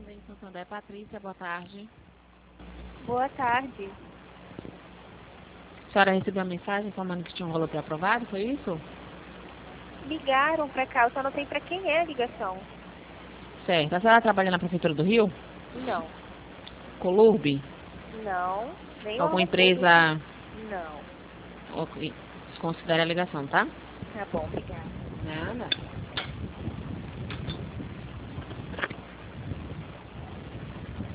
Em Santander, Patrícia, boa tarde. Boa tarde. A senhora recebeu uma mensagem informando que tinha um rolo pré-aprovado, foi isso? Ligaram para cá, eu só não sei para quem é a ligação. Certo. A senhora trabalha na Prefeitura do Rio? Não, Colurbe? não, nem Alguma órgão público. empresa? Não. Ok. Desconsidere a ligação, tá? Tá bom, obrigada. Nada.